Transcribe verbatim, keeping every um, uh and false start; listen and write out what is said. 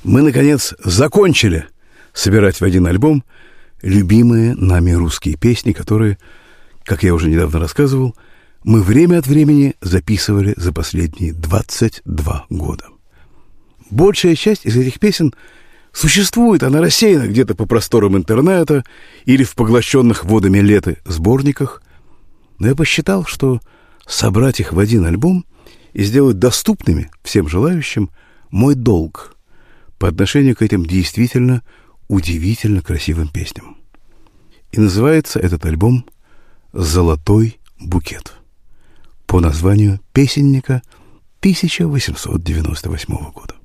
Мы, наконец, закончили собирать в один альбом любимые нами русские песни, которые, как я уже недавно рассказывал, мы время от времени записывали за последние двадцать два года. Большая часть из этих песен существует, она рассеяна где-то по просторам интернета или в поглощенных водами лета сборниках, но я посчитал, что собрать их в один альбом и сделать доступными всем желающим мой долг по отношению к этим действительно удивительно красивым песням. И называется этот альбом «Золотой букет» по названию песенника тысяча восемьсот девяносто восьмого года.